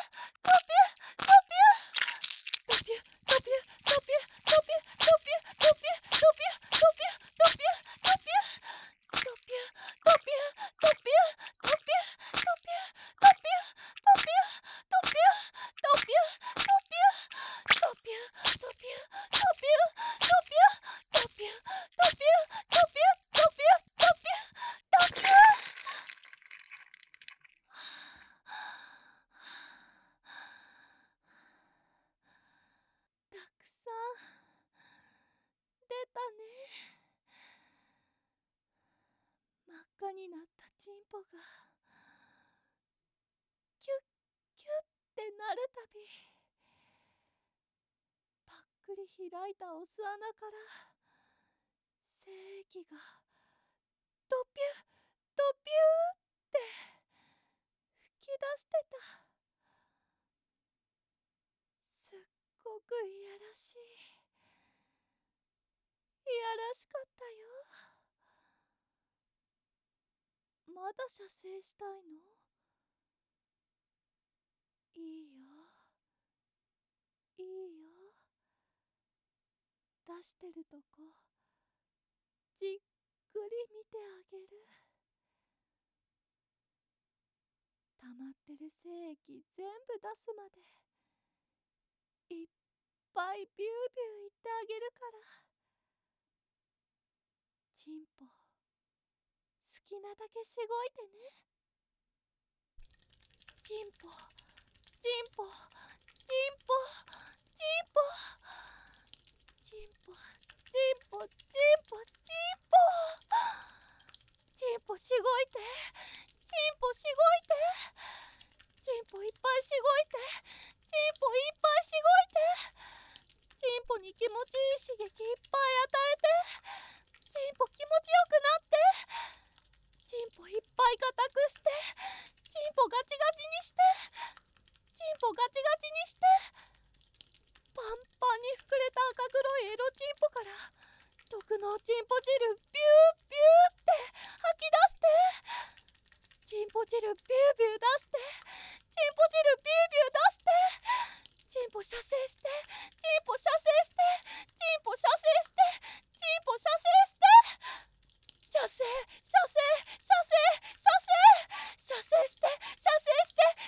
真っ赤になったチンポがキュッキュッってなるたび、ぱっくり開いたオス穴から精液がドピュドピュって吹き出してた。すっごくいやらしい、いやらしかったよ。まだ射精したいの？いいよ、いいよ。出してるとこじっくり見てあげる。溜まってる精液全部出すまでいっぱいビュービュー言ってあげるから。チンポ好きなだけしごいてね。チンポチンポチンポチンポチンポチンポチンポチンポチンポしごいて、チンポしごいて、チンポいっぱいしごいて、チンポいっぱいしごいて、チンポに気持ちいい刺激いっぱい与えて、チンポ気持ちよくなって、チンポいっぱい固くして、チンポガチガチにして、チンポガチガチにして、パンパンに膨れた赤黒いエロチンポから毒のチンポ汁ビュービューって吐き出して、チンポ汁ビュービュー出して、チンポ汁ビュービュー出して、チンポ射精して、チンポ射精して、チンポ射精して、チンポ射精して、射精射精射精射精射精して射精して